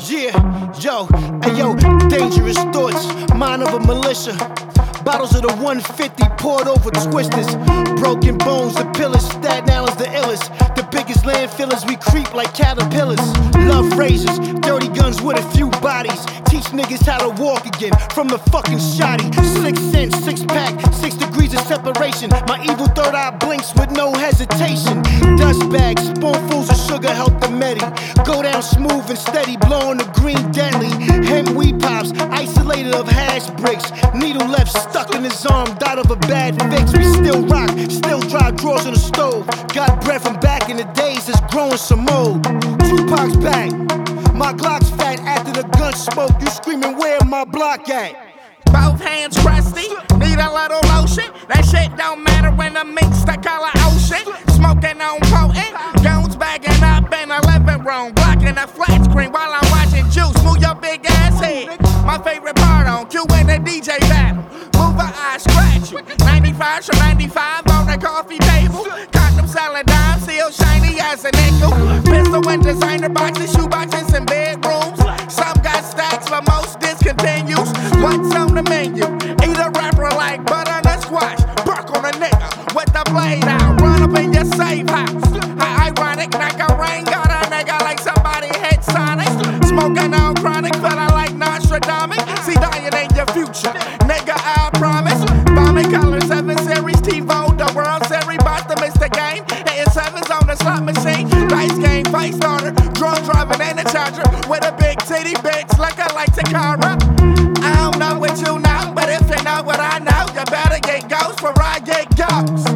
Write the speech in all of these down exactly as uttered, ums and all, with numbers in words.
Yeah, yo, ayo, dangerous thoughts, mind of a militia. Bottles of the one fifty poured over twisters. Broken bones, the pillars, Staten Island's the illest. The biggest landfillers, we creep like caterpillars. Love razors, dirty guns with a few bodies. Teach niggas how to walk again from the fucking shoddy. Six cents, six pack, six degrees of separation. My evil third eye blinks with no hesitation. Dust bags, spoonfuls of sugar help the medi. Go down smooth and steady, blowing the green deadly. Hemp weed pops, isolated of hash bricks. Needle left stuck in his arm, died of a bad fix. We still rock, still dry drawers on the stove. Got bread from back in the days that's growing some mold. Tupac's back, my Glock's fat after the gun smoke. You screaming, where my block at? Both hands crusty, need a little lotion. That shit don't matter when the mix the color ocean. Smoking on potent, goons bagging up in the living room, blocking the flat screen while I'm watching Juice. Move your big ass head. My favorite part on Q in the D J battle. Move her eye, scratch you. ninety-five from ninety-five on the coffee table. Condom selling dimes, still shiny as a nickel. Pistol and designer boxes, shoe boxes, and bedrooms. Some got stacks, but most discontinues. What's on the menu? Eat a rapper like butter and squash. Bark on a nigga with the blade out. Run up in your safe house. How ironic, like a rain got a nigga like somebody hit Sonic. Smoking on chronic, feeling like Nostradamus. See dying in your future, nigga, I promise. Bombing color seven series, TiVo, the World Series, about to miss the game. Hitting sevens on the slot machine. Dice game, fight starter, drunk driving and a charger with a big titty bitch looking like Takara. I don't know what you know, but if you know what I know, you better get ghost for I get ghost.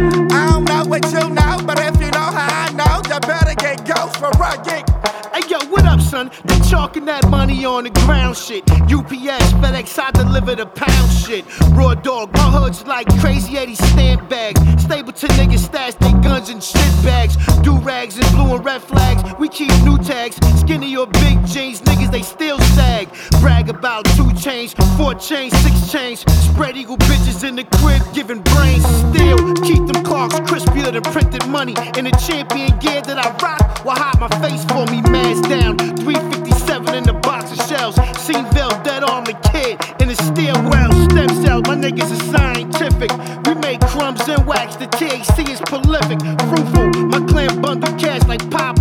I don't know what you know, but if you know how I know, you better get ghost for I get. Hey yo, what up, son? They chalking that money on the ground shit. U P S, FedEx, I deliver the pound shit. Raw dog, my hood's like crazy eighty stamp bags. Stapleton niggas stash they guns in shit bags. Do rags and blue and red flags. We keep new tags. Skinny or big jeans, niggas they still sag. Brag about two chains, four chains, six chains. Spread eagle bitches in the crib, giving brains still. Keep them clocks crispier than printed money. In the champion gear that I rock, will hide my face for me, man. Down, three fifty-seven in the box of shells. Seenville, dead on the kid in the stairwell. Stem cells, my niggas are scientific. We make crumbs and wax, the T H C is prolific. Fruitful, my clan bundle cash like pop